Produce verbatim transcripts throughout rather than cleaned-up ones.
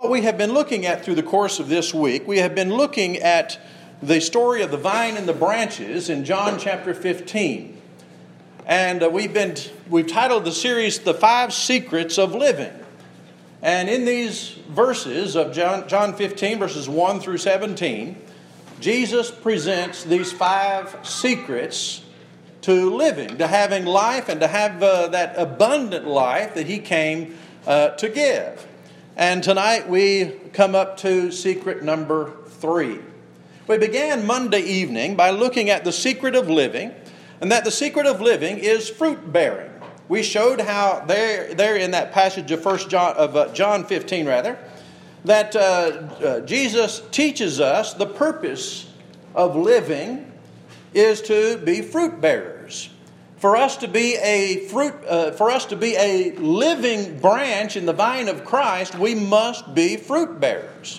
What we have been looking at through the course of this week, we have been looking at the story of the vine and the branches in John chapter fifteen. And uh, we've been we've titled the series The Five Secrets of Living. And in these verses of John, John fifteen, verses one through seventeen, Jesus presents these five secrets to living, to having life, and to have uh, that abundant life that He came uh, to give. And tonight we come up to secret number three. We began Monday evening by looking at the secret of living, and that the secret of living is fruit bearing. We showed how there, there in that passage of First John of uh, John fifteen, rather, that uh, uh, Jesus teaches us the purpose of living is to be fruit bearers. For us to be a fruit, uh, for us to be a living branch in the vine of Christ, we must be fruit bearers.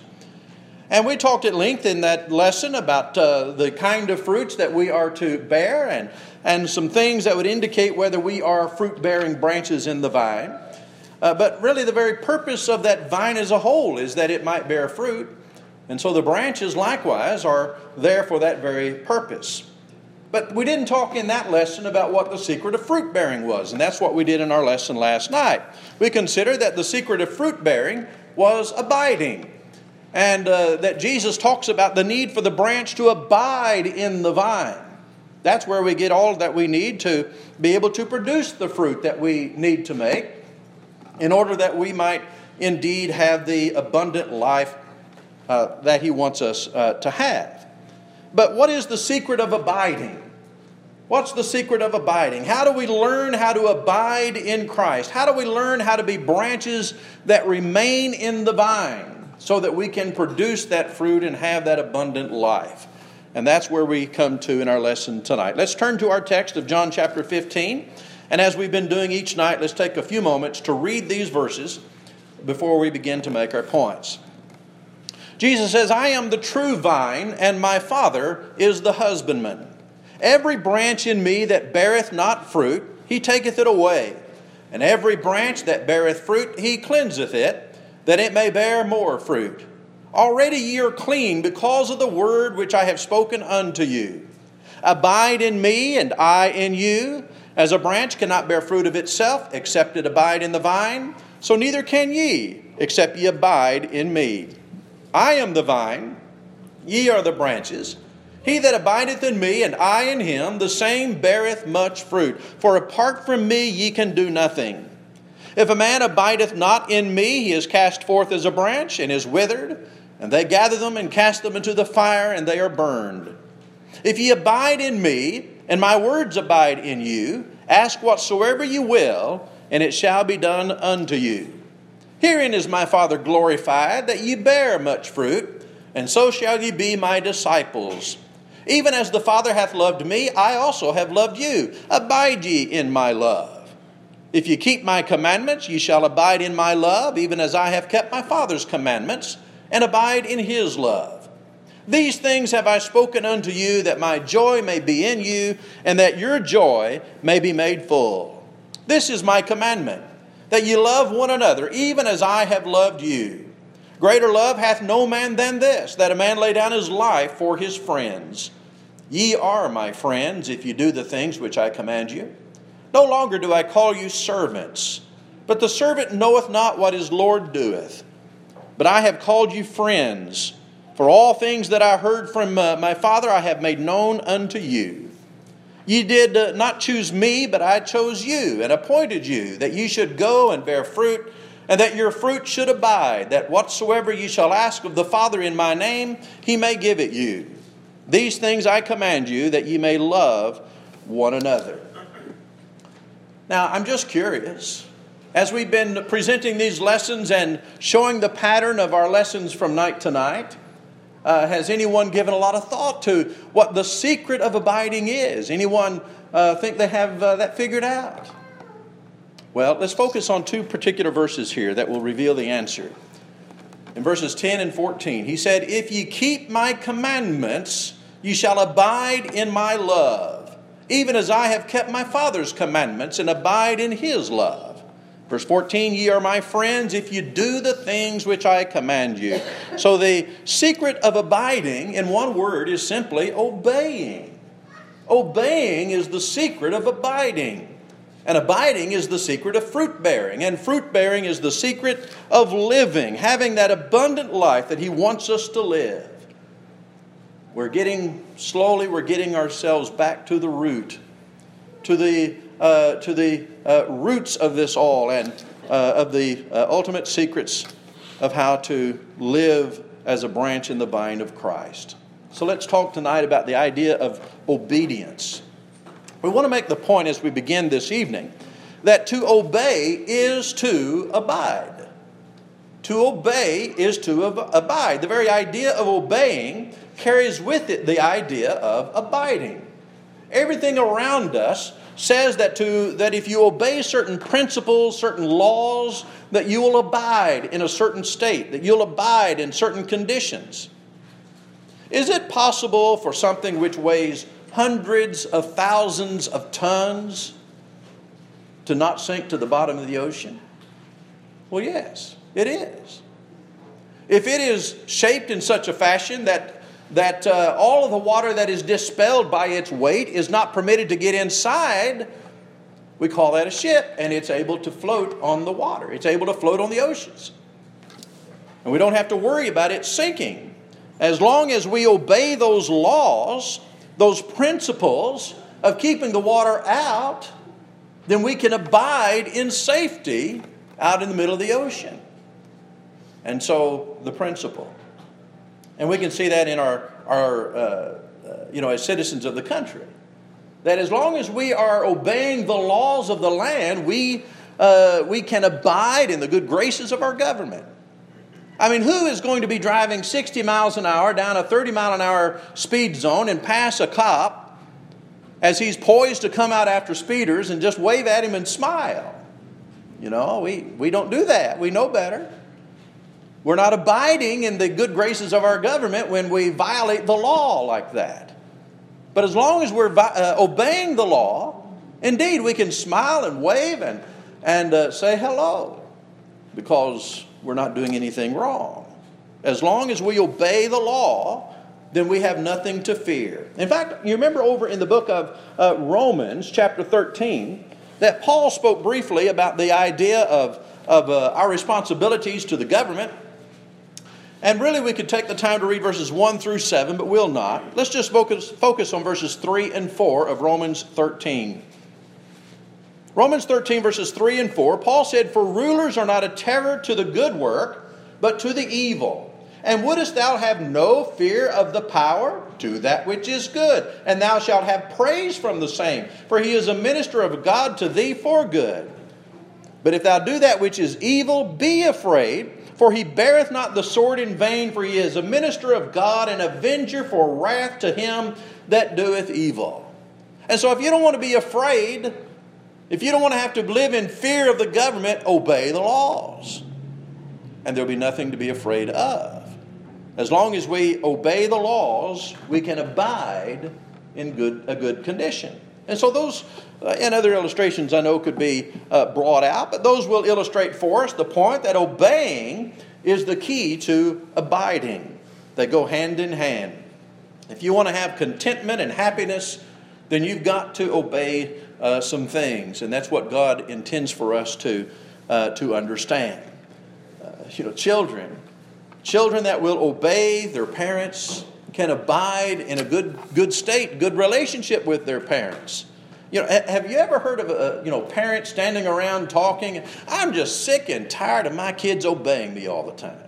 And we talked at length in that lesson about uh, the kind of fruits that we are to bear, and and some things that would indicate whether we are fruit-bearing branches in the vine. Uh, but really, the very purpose of that vine as a whole is that it might bear fruit, and so the branches likewise are there for that very purpose. But we didn't talk in that lesson about what the secret of fruit bearing was, and that's what we did in our lesson last night. We considered that the secret of fruit bearing was abiding, and uh, that Jesus talks about the need for the branch to abide in the vine. That's where we get all that we need to be able to produce the fruit that we need to make in order that we might indeed have the abundant life uh, that He wants us uh, to have. But what is the secret of abiding? What's the secret of abiding? How do we learn how to abide in Christ? How do we learn how to be branches that remain in the vine so that we can produce that fruit and have that abundant life? And that's where we come to in our lesson tonight. Let's turn to our text of John chapter fifteen. And as we've been doing each night, let's take a few moments to read these verses before we begin to make our points. Jesus says, "I am the true vine, and my Father is the husbandman. Every branch in me that beareth not fruit, He taketh it away. And every branch that beareth fruit, He cleanseth it, that it may bear more fruit. Already ye are clean because of the word which I have spoken unto you. Abide in me, and I in you. As a branch cannot bear fruit of itself, except it abide in the vine, so neither can ye, except ye abide in me. I am the vine, ye are the branches. He that abideth in me, and I in him, the same beareth much fruit. For apart from me ye can do nothing. If a man abideth not in me, he is cast forth as a branch, and is withered, and they gather them and cast them into the fire, and they are burned. If ye abide in me, and my words abide in you, ask whatsoever you will, and it shall be done unto you. Herein is my Father glorified, that ye bear much fruit, and so shall ye be my disciples. Even as the Father hath loved me, I also have loved you. Abide ye in my love. If ye keep my commandments, ye shall abide in my love, even as I have kept my Father's commandments, and abide in His love. These things have I spoken unto you, that my joy may be in you, and that your joy may be made full. This is my commandment, that ye love one another, even as I have loved you. Greater love hath no man than this, that a man lay down his life for his friends. Ye are my friends, if you do the things which I command you. No longer do I call you servants, but the servant knoweth not what his Lord doeth. But I have called you friends, for all things that I heard from uh, my Father I have made known unto you. Ye did uh, not choose me, but I chose you, and appointed you, that ye should go and bear fruit, and that your fruit should abide, that whatsoever ye shall ask of the Father in my name, He may give it you. These things I command you, that ye may love one another." Now, I'm just curious. As we've been presenting these lessons and showing the pattern of our lessons from night to night, uh, has anyone given a lot of thought to what the secret of abiding is? Anyone uh, think they have uh, that figured out? Well, let's focus on two particular verses here that will reveal the answer. In verses ten and fourteen, he said, "If ye keep my commandments, ye shall abide in my love, even as I have kept my Father's commandments and abide in His love. Verse fourteen, ye are my friends if you do the things which I command you. So the secret of abiding, in one word, is simply obeying. Obeying is the secret of abiding. And abiding is the secret of fruit bearing. And fruit bearing is the secret of living, having that abundant life that He wants us to live. We're getting, slowly we're getting ourselves back to the root, to the, uh, to the uh, roots of this all, and uh, of the uh, ultimate secrets of how to live as a branch in the vine of Christ. So let's talk tonight about the idea of obedience. We want to make the point as we begin this evening that to obey is to abide. To obey is to ab- abide. The very idea of obeying carries with it the idea of abiding. Everything around us says that to that if you obey certain principles, certain laws, that you will abide in a certain state, that you'll abide in certain conditions. Is it possible for something which weighs hundreds of thousands of tons to not sink to the bottom of the ocean? Well, yes, it is. If it is shaped in such a fashion that that uh, all of the water that is dispelled by its weight is not permitted to get inside, we call that a ship, and it's able to float on the water. It's able to float on the oceans. And we don't have to worry about it sinking. As long as we obey those laws, those principles of keeping the water out, then we can abide in safety out in the middle of the ocean. And so the principle. And we can see that in our, our uh, uh, you know, as citizens of the country. That as long as we are obeying the laws of the land, we, uh, we can abide in the good graces of our government. I mean, who is going to be driving sixty miles an hour down a thirty mile an hour speed zone and pass a cop as he's poised to come out after speeders and just wave at him and smile? You know, we, we don't do that. We know better. We're not abiding in the good graces of our government when we violate the law like that. But as long as we're uh, obeying the law, indeed, we can smile and wave and, and uh, say hello because we're not doing anything wrong. As long as we obey the law, then we have nothing to fear. In fact, you remember over in the book of uh, Romans, chapter thirteen, that Paul spoke briefly about the idea of, of uh, our responsibilities to the government. And really we could take the time to read verses one through seven, but we'll not. Let's just focus, focus on verses three and four of Romans thirteen. Romans thirteen, verses three and four, Paul said, "For rulers are not a terror to the good work, but to the evil. And wouldest thou have no fear of the power? Do that which is good, and thou shalt have praise from the same. For he is a minister of God to thee for good. But if thou do that which is evil, be afraid, for he beareth not the sword in vain, for he is a minister of God, an avenger for wrath to him that doeth evil." And so if you don't want to be afraid, if you don't want to have to live in fear of the government, obey the laws. And there'll be nothing to be afraid of. As long as we obey the laws, we can abide in good, a good condition. And so those uh, and other illustrations I know could be uh, brought out, but those will illustrate for us the point that obeying is the key to abiding. They go hand in hand. If you want to have contentment and happiness, then you've got to obey uh, some things. And that's what God intends for us to, uh, to understand. Uh, you know, children, children that will obey their parents can abide in a good, good state, good relationship with their parents. You know, have you ever heard of a you know parents standing around talking? "I'm just sick and tired of my kids obeying me all the time."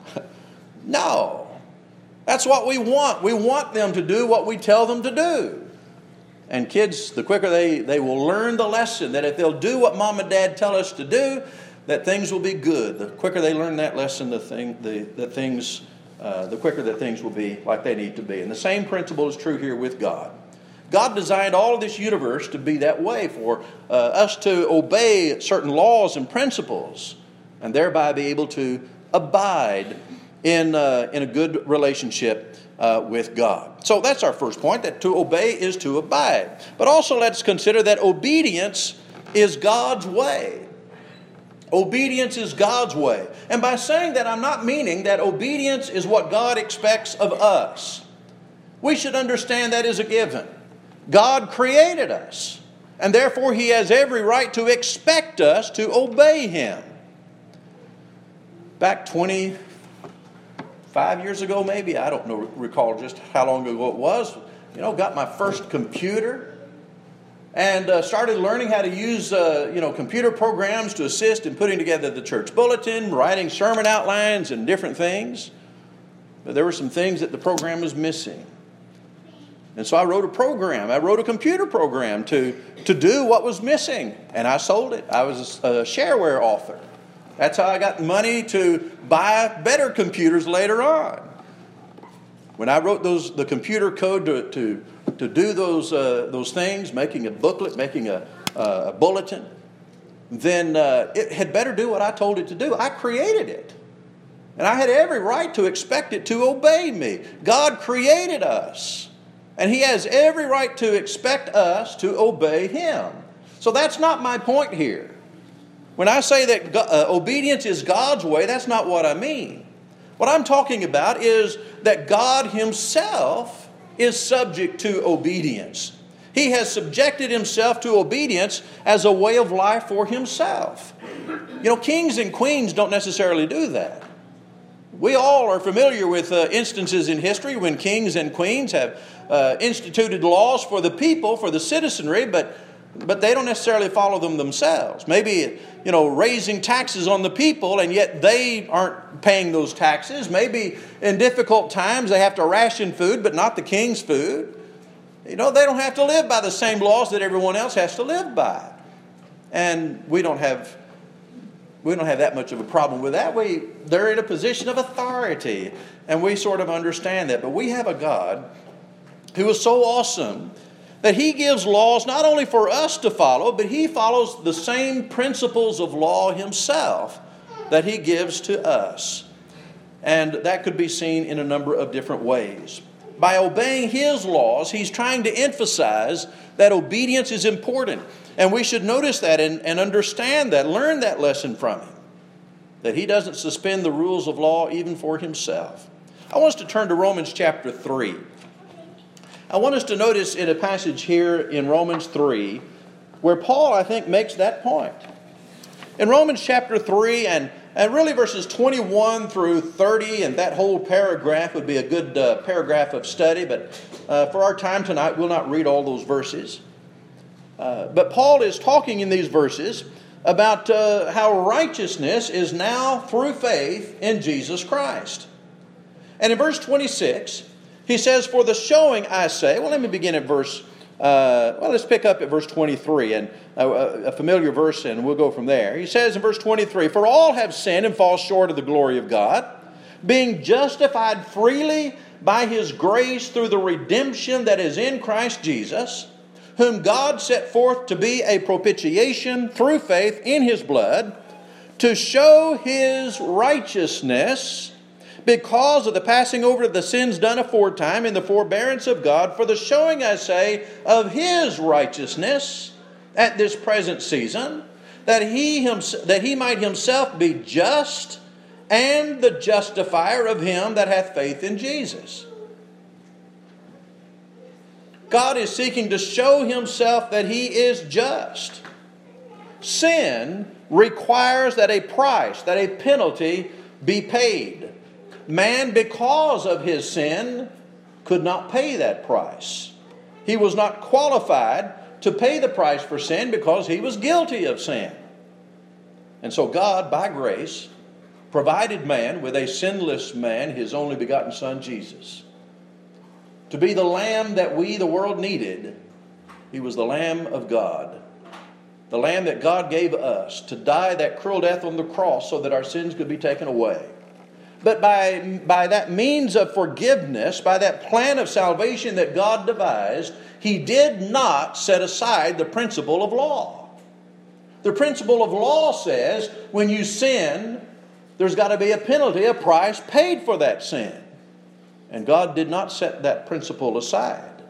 No, that's what we want. We want them to do what we tell them to do. And kids, the quicker they, they will learn the lesson that if they'll do what mom and dad tell us to do, that things will be good. The quicker they learn that lesson, the thing, the, the things, uh, the quicker that things will be like they need to be. And the same principle is true here with God. God designed all of this universe to be that way, for uh, us to obey certain laws and principles, and thereby be able to abide in uh, in a good relationship uh, with God. So that's our first point, that to obey is to abide. But also let's consider that obedience is God's way. Obedience is God's way. And by saying that, I'm not meaning that obedience is what God expects of us. We should understand that is a given. God created us, and therefore He has every right to expect us to obey Him. Back twenty-five years ago, maybe, I don't know, recall just how long ago it was, you know, got my first computer. And uh, started learning how to use, uh, you know, computer programs to assist in putting together the church bulletin, writing sermon outlines and different things. But there were some things that the program was missing. And so I wrote a program. I wrote a computer program to, to do what was missing. And I sold it. I was a shareware author. That's how I got money to buy better computers later on. When I wrote those the computer code to... to to do those uh, those things, making a booklet, making a, uh, a bulletin, then uh, it had better do what I told it to do. I created it. And I had every right to expect it to obey me. God created us. And He has every right to expect us to obey Him. So that's not my point here. When I say that God, uh, obedience is God's way, that's not what I mean. What I'm talking about is that God Himself is subject to obedience. He has subjected Himself to obedience as a way of life for Himself. You know, kings and queens don't necessarily do that. We all are familiar with uh, instances in history when kings and queens have uh, instituted laws for the people, for the citizenry, but but they don't necessarily follow them themselves. Maybe, you know, raising taxes on the people, and yet they aren't paying those taxes. Maybe in difficult times they have to ration food, but not the king's food. You know, they don't have to live by the same laws that everyone else has to live by. And we don't have we don't have that much of a problem with that. We they're in a position of authority, and we sort of understand that. But we have a God who is so awesome that He gives laws not only for us to follow, but He follows the same principles of law Himself that He gives to us. And that could be seen in a number of different ways. By obeying His laws, He's trying to emphasize that obedience is important. And we should notice that and, and understand that, learn that lesson from Him. That He doesn't suspend the rules of law even for Himself. I want us to turn to Romans chapter three. I want us to notice in a passage here in Romans three where Paul, I think, makes that point. In Romans chapter three and, and really verses twenty-one through thirty, and that whole paragraph would be a good uh, paragraph of study, but uh, for our time tonight, we'll not read all those verses. Uh, but Paul is talking in these verses about uh, how righteousness is now through faith in Jesus Christ. And in verse twenty-six, he says, for the showing, I say, well, let me begin at verse, uh, well, let's pick up at verse twenty-three, and uh, a familiar verse, and we'll go from there. He says in verse twenty-three, for all have sinned and fall short of the glory of God, being justified freely by His grace through the redemption that is in Christ Jesus, whom God set forth to be a propitiation through faith in His blood, to show His righteousness, because of the passing over of the sins done aforetime in the forbearance of God, for the showing, I say, of His righteousness at this present season, that he, himself, that he might Himself be just and the justifier of him that hath faith in Jesus. God is seeking to show Himself that He is just. Sin requires that a price, that a penalty be paid. Man, because of his sin, could not pay that price. He was not qualified to pay the price for sin because he was guilty of sin. And so God, by grace, provided man with a sinless man, His only begotten Son, Jesus. To be the Lamb that we, the world, needed, He was the Lamb of God. The Lamb that God gave us to die that cruel death on the cross so that our sins could be taken away. But by, by that means of forgiveness, by that plan of salvation that God devised, He did not set aside the principle of law. The principle of law says when you sin, there's got to be a penalty, a price paid for that sin. And God did not set that principle aside.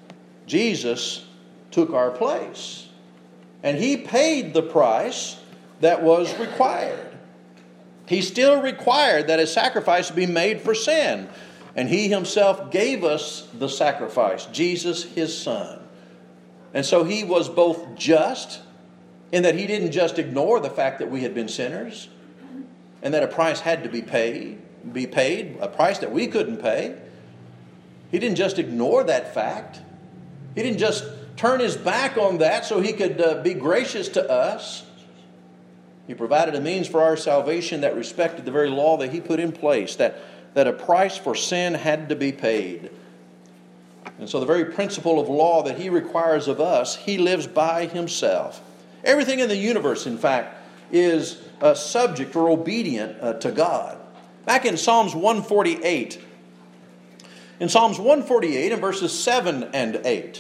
Jesus took our place. And He paid the price that was required. He still required that a sacrifice be made for sin. And He Himself gave us the sacrifice, Jesus, His Son. And so He was both just in that He didn't just ignore the fact that we had been sinners and that a price had to be paid, be paid, a price that we couldn't pay. He didn't just ignore that fact. He didn't just turn His back on that so He could uh, be gracious to us. He provided a means for our salvation that respected the very law that He put in place, that, that a price for sin had to be paid. And so the very principle of law that He requires of us, He lives by Himself. Everything in the universe, in fact, is uh, subject or obedient uh, to God. Back in Psalms one forty-eight, in Psalms one forty-eight and verses seven and eight.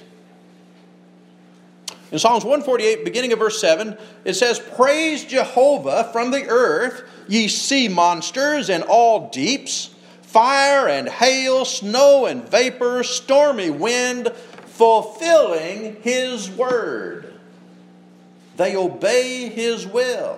In Psalms one forty-eight, beginning of verse seven, it says, "Praise Jehovah from the earth, ye sea monsters and all deeps, fire and hail, snow and vapor, stormy wind, fulfilling His word." They obey His will.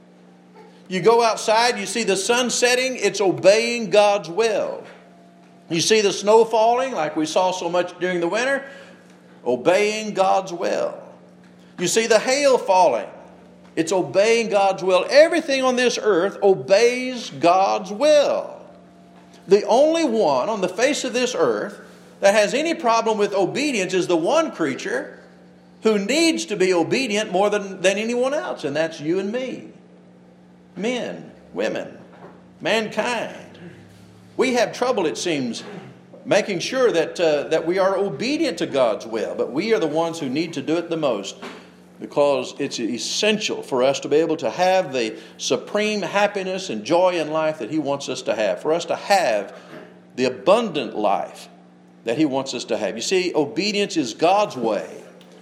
You go outside, you see the sun setting, it's obeying God's will. You see the snow falling, like we saw so much during the winter, obeying God's will. You see the hail falling, it's obeying God's will. Everything on this earth obeys God's will. The only one on the face of this earth that has any problem with obedience is the one creature who needs to be obedient more than, than anyone else, and that's you and me. Men, women, mankind. We have trouble, it seems, making sure that, uh, that we are obedient to God's will, but we are the ones who need to do it the most, because it's essential for us to be able to have the supreme happiness and joy in life that He wants us to have, for us to have the abundant life that He wants us to have. You see, obedience is God's way,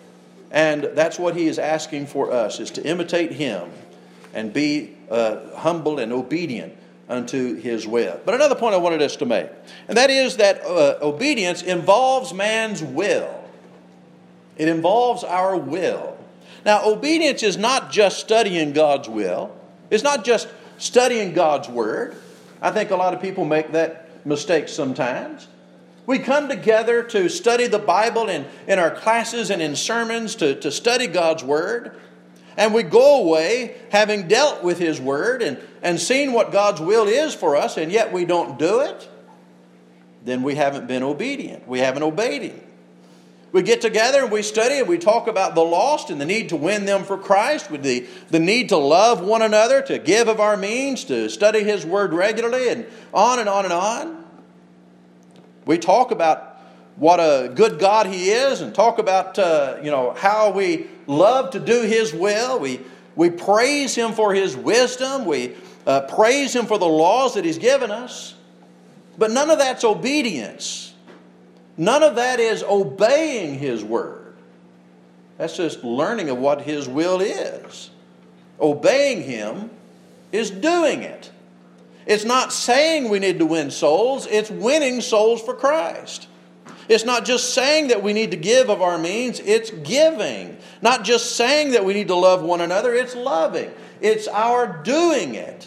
and that's what He is asking for us, is to imitate Him and be uh, humble and obedient unto His will. But another point I wanted us to make, and that is that uh, obedience involves man's will. It involves our will. Now, obedience is not just studying God's will. It's not just studying God's Word. I think a lot of people make that mistake sometimes. We come together to study the Bible in, in our classes and in sermons to, to study God's Word. And we go away having dealt with His Word and, and seen what God's will is for us, and yet we don't do it. Then we haven't been obedient. We haven't obeyed Him. We get together and we study and we talk about the lost and the need to win them for Christ, with the, the need to love one another, to give of our means, to study His Word regularly, and on and on and on. We talk about what a good God He is, and talk about uh, you know how we love to do His will. We, we praise Him for His wisdom. We uh, praise Him for the laws that He's given us. But none of that's obedience. None of that is obeying His Word. That's just learning of what His will is. Obeying Him is doing it. It's not saying we need to win souls. It's winning souls for Christ. It's not just saying that we need to give of our means. It's giving. Not just saying that we need to love one another. It's loving. It's our doing it.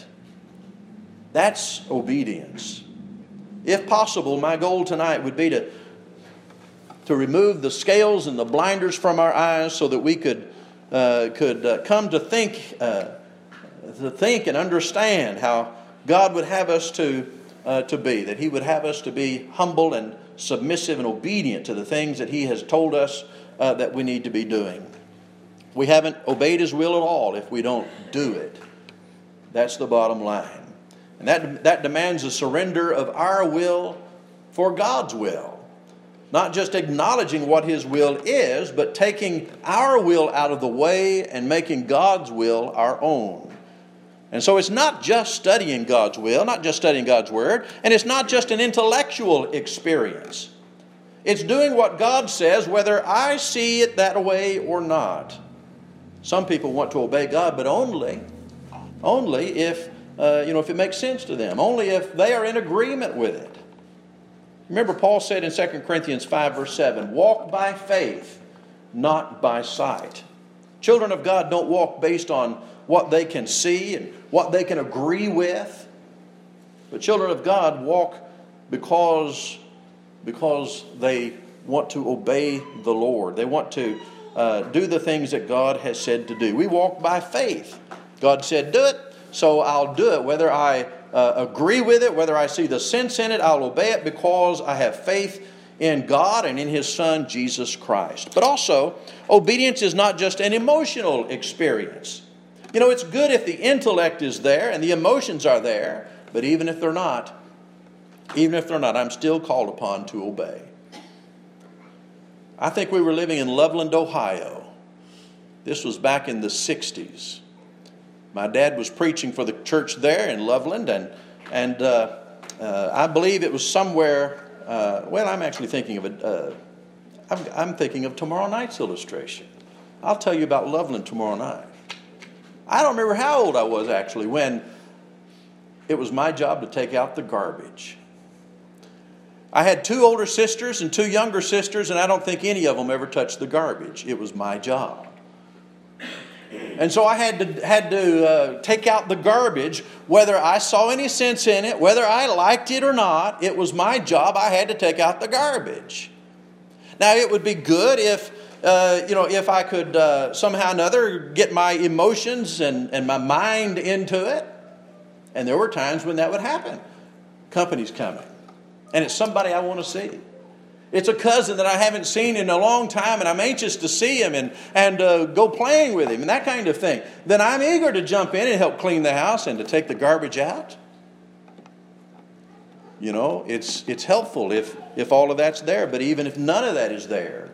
That's obedience. If possible, my goal tonight would be to to remove the scales and the blinders from our eyes so that we could uh, could uh, come to think uh, to think and understand how God would have us to uh, to be, that He would have us to be humble and submissive and obedient to the things that He has told us uh, that we need to be doing. We haven't obeyed His will at all if we don't do it. That's the bottom line. And that, that demands a surrender of our will for God's will. Not just acknowledging what His will is, but taking our will out of the way and making God's will our own. And so it's not just studying God's will, not just studying God's Word, and it's not just an intellectual experience. It's doing what God says, whether I see it that way or not. Some people want to obey God, but only, only if, uh, you know, if it makes sense to them, only if they are in agreement with it. Remember, Paul said in Second Corinthians five, verse seven, walk by faith, not by sight. Children of God don't walk based on what they can see and what they can agree with. But children of God walk because, because they want to obey the Lord. They want to uh, do the things that God has said to do. We walk by faith. God said, do it, so I'll do it. Whether I uh, agree with it, whether I see the sense in it, I'll obey it because I have faith in God and in His Son, Jesus Christ. But also, obedience is not just an emotional experience. You know, it's good if the intellect is there and the emotions are there, but even if they're not, even if they're not, I'm still called upon to obey. I think we were living in Loveland, Ohio. This was back in the sixties. My dad was preaching for the church there in Loveland, and and uh, uh, I believe it was somewhere. Uh, well, I'm actually thinking of it. Uh, I'm, I'm thinking of tomorrow night's illustration. I'll tell you about Loveland tomorrow night. I don't remember how old I was actually when it was my job to take out the garbage. I had two older sisters and two younger sisters, and I don't think any of them ever touched the garbage. It was my job. And so I had to had to uh, take out the garbage, whether I saw any sense in it, whether I liked it or not. It was my job. I had to take out the garbage. Now, it would be good if, uh, you know, if I could uh, somehow or another get my emotions and, and my mind into it. And there were times when that would happen. Company's coming. And it's somebody I want to see. It's a cousin that I haven't seen in a long time, and I'm anxious to see him and, and uh, go playing with him and that kind of thing. Then I'm eager to jump in and help clean the house and to take the garbage out. You know, it's it's helpful if, if all of that's there. But even if none of that is there,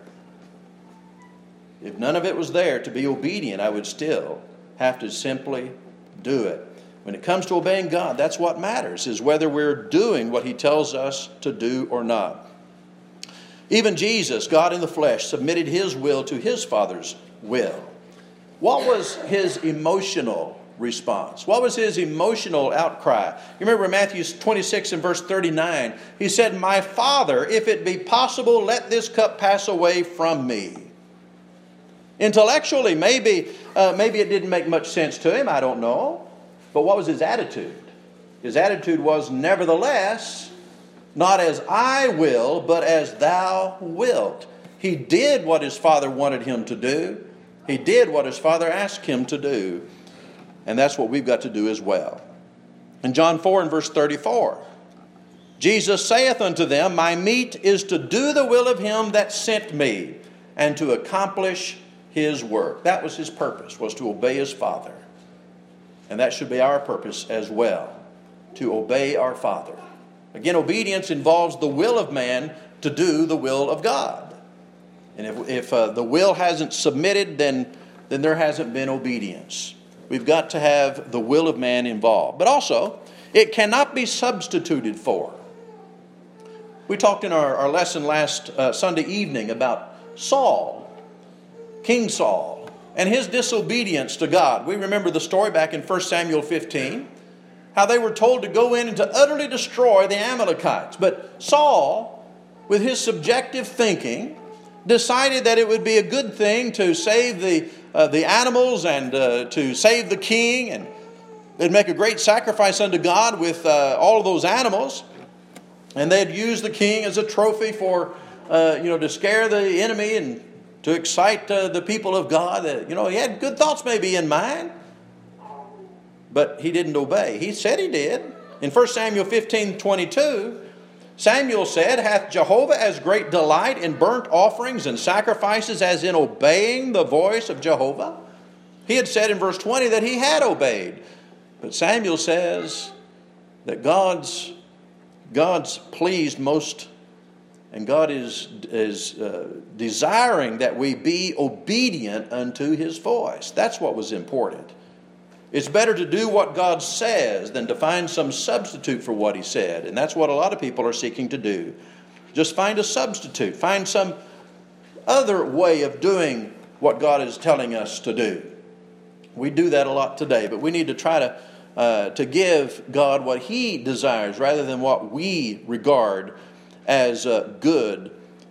if none of it was there to be obedient, I would still have to simply do it. When it comes to obeying God, that's what matters, is whether we're doing what He tells us to do or not. Even Jesus, God in the flesh, submitted His will to His Father's will. What was His emotional response? What was His emotional outcry? You remember Matthew twenty-six and verse thirty-nine. He said, "My Father, if it be possible, let this cup pass away from me." Intellectually, maybe, uh, maybe it didn't make much sense to Him. I don't know. But what was His attitude? His attitude was, nevertheless, not as I will, but as Thou wilt. He did what His Father wanted Him to do. He did what His Father asked Him to do. And that's what we've got to do as well. In John four and verse thirty-four, Jesus saith unto them, "My meat is to do the will of Him that sent me, and to accomplish His work." That was His purpose, was to obey His Father. And that should be our purpose as well, to obey our Father. Again, obedience involves the will of man to do the will of God. And if, if uh, the will hasn't submitted, then, then there hasn't been obedience. We've got to have the will of man involved. But also, it cannot be substituted for. We talked in our, our lesson last uh, Sunday evening about Saul, King Saul, and his disobedience to God. We remember the story back in First Samuel fifteen, how they were told to go in and to utterly destroy the Amalekites. But Saul, with his subjective thinking, decided that it would be a good thing to save the, uh, the animals and uh, to save the king, and they'd make a great sacrifice unto God with uh, all of those animals. And they'd use the king as a trophy for, uh, you know, to scare the enemy and to excite uh, the people of God. Uh, you know, he had good thoughts maybe in mind, but he didn't obey. He said he did. In First Samuel fifteen twenty-two, Samuel said, "Hath Jehovah as great delight in burnt offerings and sacrifices as in obeying the voice of Jehovah?" He had said in verse twenty that he had obeyed. But Samuel says that God's, God's pleased most, and God is, is uh, desiring that we be obedient unto His voice. That's what was important. It's better to do what God says than to find some substitute for what He said. And that's what a lot of people are seeking to do. Just find a substitute. Find some other way of doing what God is telling us to do. We do that a lot today, but we need to try to, uh, to give God what He desires rather than what we regard as uh, good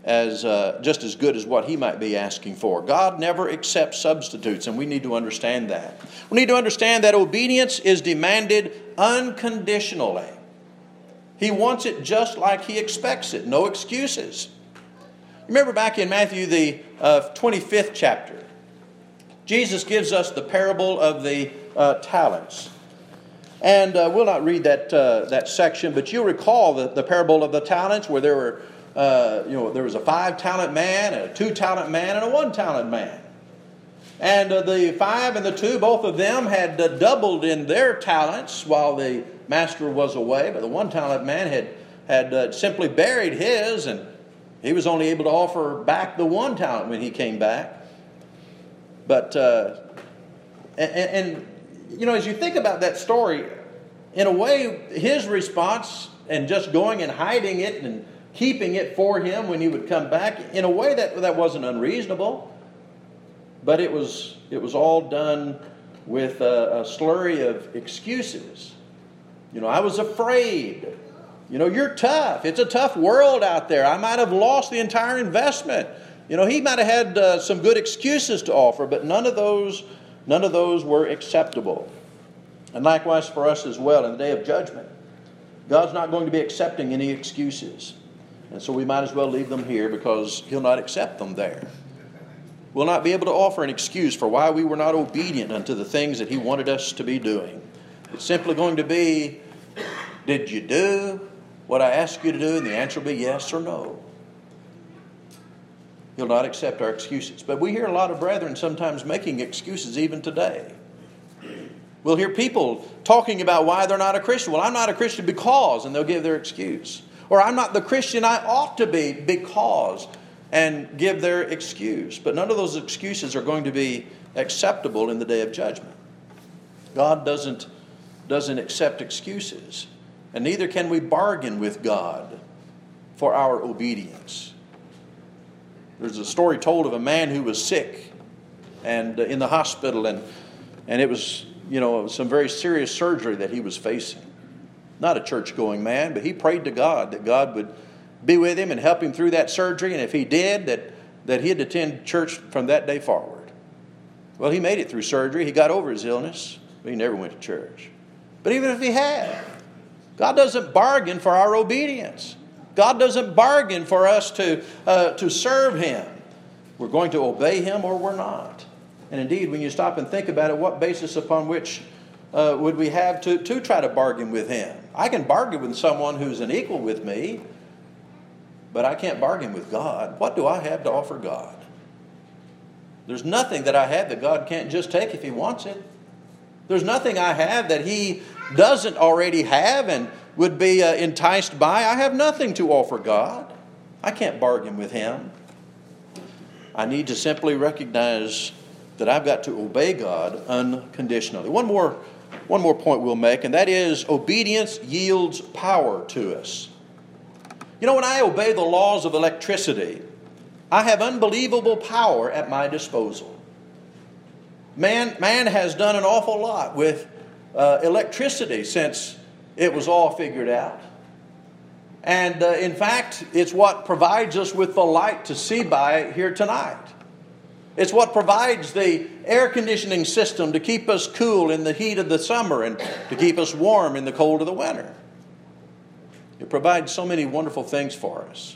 as uh, just as good as what he might be asking for. God never accepts substitutes, and we need to understand that. We need to understand that obedience is demanded unconditionally. He wants it just like he expects it, no excuses. Remember back in Matthew, the uh, twenty-fifth chapter, Jesus gives us the parable of the uh, talents. And uh, we'll not read that uh, that section, but you'll recall the, the parable of the talents, where there were, uh, you know, there was a five-talent man, and a two-talent man, and a one-talent man. And uh, the five and the two, both of them had uh, doubled in their talents while the master was away. But the one-talent man had had uh, simply buried his, and he was only able to offer back the one talent when he came back. But uh, and, and you know, as you think about that story, in a way, his response and just going and hiding it and keeping it for him when he would come back, in a way that that wasn't unreasonable. But it was it was all done with a, a slurry of excuses. You know, I was afraid. You know, you're tough. It's a tough world out there. I might have lost the entire investment. You know, he might have had uh, some good excuses to offer, but none of those, none of those were acceptable. And likewise for us as well in the day of judgment. God's not going to be accepting any excuses. And so we might as well leave them here, because he'll not accept them there. We'll not be able to offer an excuse for why we were not obedient unto the things that he wanted us to be doing. It's simply going to be, did you do what I asked you to do? And the answer will be yes or no. He'll not accept our excuses. But we hear a lot of brethren sometimes making excuses even today. We'll hear people talking about why they're not a Christian. Well, I'm not a Christian because, and they'll give their excuse. Or I'm not the Christian I ought to be because, and give their excuse. But none of those excuses are going to be acceptable in the day of judgment. God doesn't, doesn't accept excuses. And neither can we bargain with God for our obedience. There's a story told of a man who was sick and uh, in the hospital, and and it was, you know, some very serious surgery that he was facing. Not a church-going man, but he prayed to God that God would be with him and help him through that surgery, and if he did, that, that he'd attend church from that day forward. Well, he made it through surgery. He got over his illness, but he never went to church. But even if he had, God doesn't bargain for our obedience. God doesn't bargain for us to, uh, to serve him. We're going to obey him or we're not. And indeed, when you stop and think about it, what basis upon which uh, would we have to, to try to bargain with him? I can bargain with someone who's an equal with me, but I can't bargain with God. What do I have to offer God? There's nothing that I have that God can't just take if he wants it. There's nothing I have that he doesn't already have and would be uh, enticed by. I have nothing to offer God. I can't bargain with him. I need to simply recognize that I've got to obey God unconditionally. One more, one more point we'll make, and that is obedience yields power to us. You know, when I obey the laws of electricity, I have unbelievable power at my disposal. Man, man has done an awful lot with uh, electricity since it was all figured out. And uh, in fact, it's what provides us with the light to see by here tonight. It's what provides the air conditioning system to keep us cool in the heat of the summer and to keep us warm in the cold of the winter. It provides so many wonderful things for us.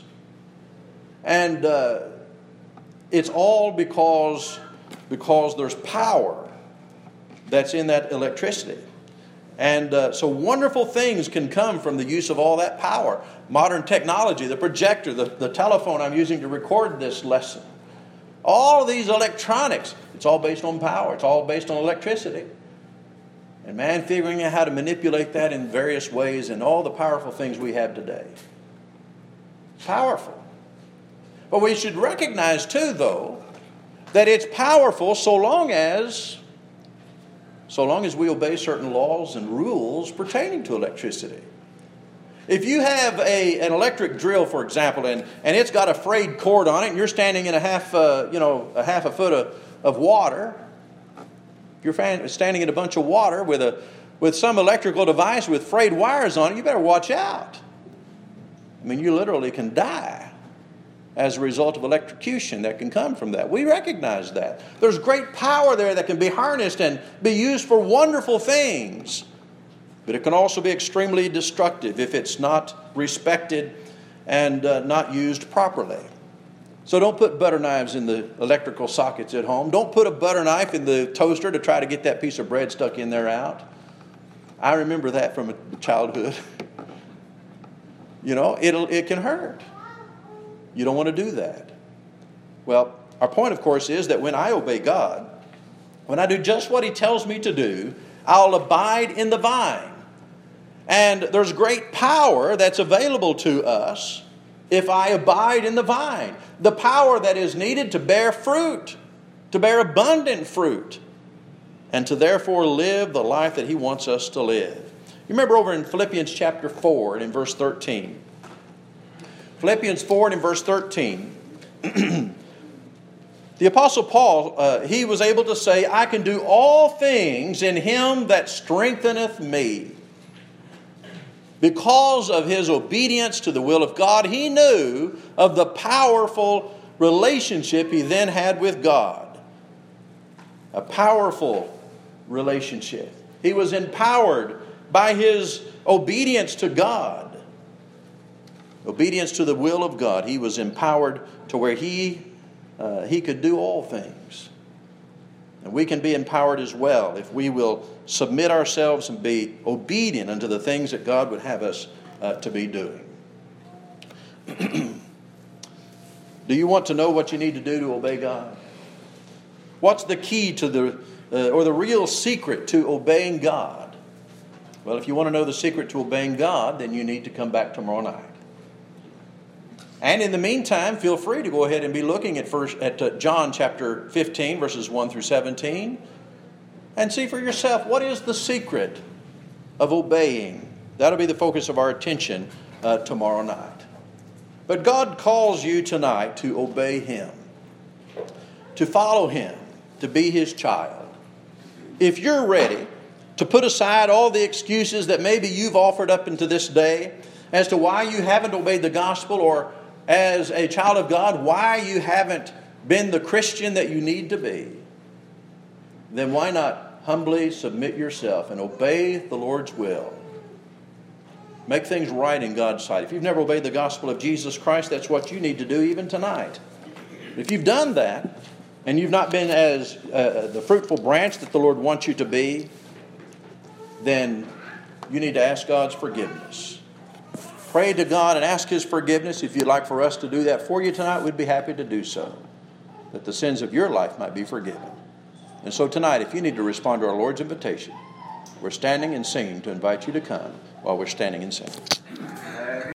And uh, it's all because, because there's power that's in that electricity. And uh, so wonderful things can come from the use of all that power. Modern technology, the projector, the, the telephone I'm using to record this lesson. All of these electronics, it's all based on power. It's all based on electricity. And man figuring out how to manipulate that in various ways and all the powerful things we have today. Powerful. But we should recognize too, though, that it's powerful so long as So long as we obey certain laws and rules pertaining to electricity. If you have a, an electric drill, for example, and, and it's got a frayed cord on it, and you're standing in a half, uh, you know, a half a foot of, of water, if you're fan, standing in a bunch of water with a with some electrical device with frayed wires on it, you better watch out. I mean, you literally can die. as a result of electrocution that can come from that. We recognize that. There's great power there that can be harnessed and be used for wonderful things. But it can also be extremely destructive if it's not respected and uh, not used properly. So don't put butter knives in the electrical sockets at home. Don't put a butter knife in the toaster to try to get that piece of bread stuck in there out. I remember that from childhood. You know, it'll, it can hurt. You don't want to do that. Well, our point, of course, is that when I obey God, when I do just what He tells me to do, I'll abide in the vine. And there's great power that's available to us if I abide in the vine. The power that is needed to bear fruit, to bear abundant fruit, and to therefore live the life that He wants us to live. You remember over in Philippians chapter four and in verse thirteen. Philippians four and in verse thirteen. The Apostle Paul, uh, he was able to say, I can do all things in Him that strengtheneth me. Because of his obedience to the will of God, he knew of the powerful relationship he then had with God. A powerful relationship. He was empowered by his obedience to God. Obedience to the will of God. He was empowered to where he, uh, he could do all things. And we can be empowered as well if we will submit ourselves and be obedient unto the things that God would have us uh, to be doing. Do you want to know what you need to do to obey God? What's the key to the, uh, or the real secret to obeying God? Well, if you want to know the secret to obeying God, then you need to come back tomorrow night. And in the meantime, feel free to go ahead and be looking at first at uh, John chapter fifteen, verses one through seventeen, and see for yourself what is the secret of obeying. That'll be the focus of our attention uh, tomorrow night. But God calls you tonight to obey Him, to follow Him, to be His child. If you're ready to put aside all the excuses that maybe you've offered up into this day as to why you haven't obeyed the gospel, or as a child of God, why you haven't been the Christian that you need to be, then why not humbly submit yourself and obey the Lord's will? Make things right in God's sight. If you've never obeyed the gospel of Jesus Christ, that's what you need to do even tonight. If you've done that, and you've not been as uh, the fruitful branch that the Lord wants you to be, then you need to ask God's forgiveness. Pray to God and ask His forgiveness. If you'd like for us to do that for you tonight, we'd be happy to do so, that the sins of your life might be forgiven. And so tonight, if you need to respond to our Lord's invitation, we're standing and singing to invite you to come while we're standing and singing.